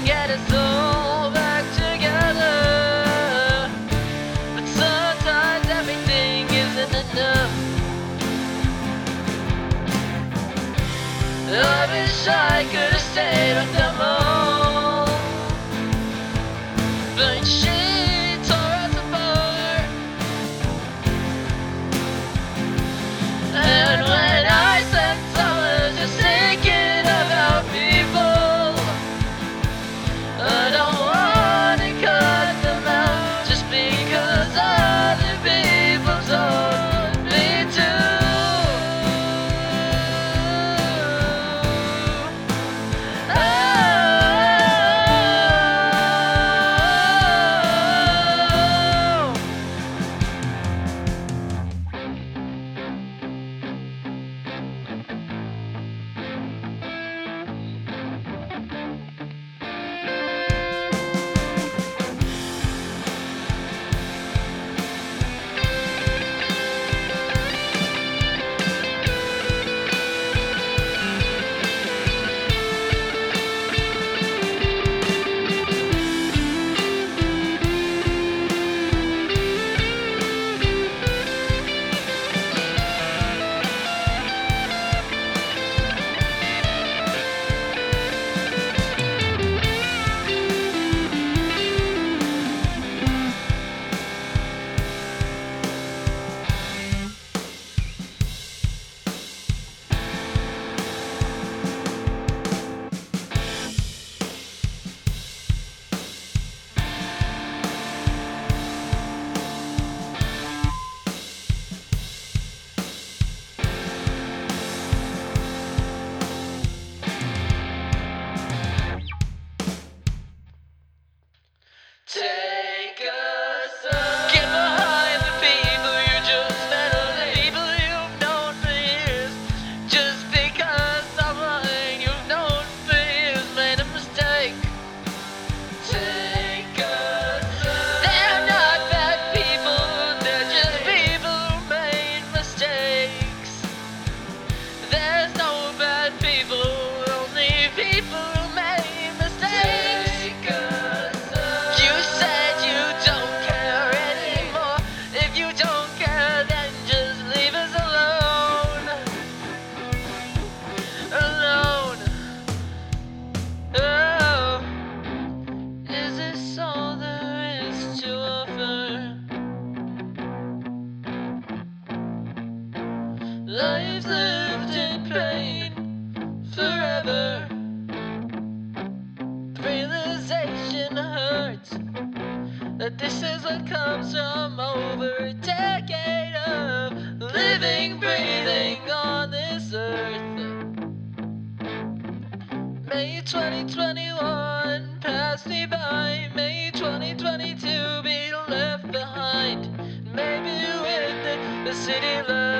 get us all back together. But sometimes everything isn't enough. I wish I could have stayed with them all, but she tore us apart. And when I sense I was just thinking about people, I don't want to cut them out just because other people told me to. Take us up. Get behind the people you just met, or the people you've known for years. Just because someone you've known for years made a mistake. Take us up. They're not bad people, they're just people who made mistakes. There's no bad people, only people who made mistakes. Lives lived in pain forever. Realization hurts that this is what comes from over a decade of living, breathing on this earth. May 2021 pass me by. May 2022 be left behind. Maybe with it, the city lights.